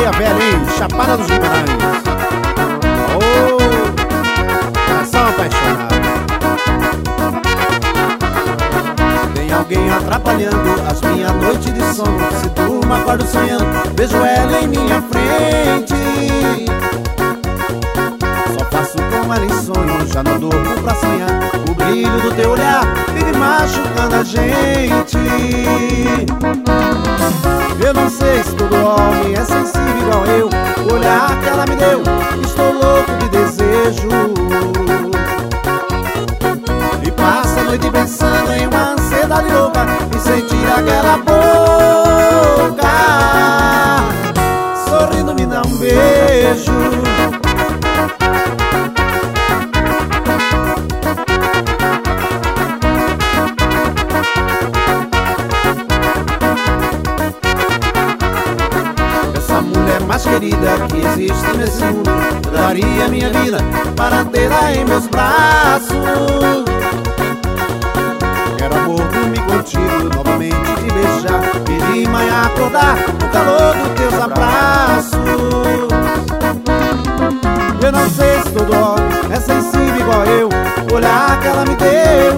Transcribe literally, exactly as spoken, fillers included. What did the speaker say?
Areia Velha, hein? Chapada dos Guimarães. Oh, coração apaixonado. Tem alguém atrapalhando as minhas noites de sono. Se durmo, acordo sonhando, vejo ela em minha frente. Só faço com ela em sonho, já não durmo pra sonhar. O brilho do teu olhar vive machucando a gente. Eu não sei se todo homem é sensível igual eu. O olhar que ela me deu, estou louco de desejo. E passo a noite pensando em uma ansiedade louca e sentir aquela boca sorrindo me dá um beijo. Mais querida que existe nesse mundo, eu daria minha vida para tê-la em meus braços. Quero amor, dormir contigo, novamente te beijar e de manhã acordar no calor dos teus abraços. Eu não sei se todo homem é sensível igual eu. O olhar que ela me deu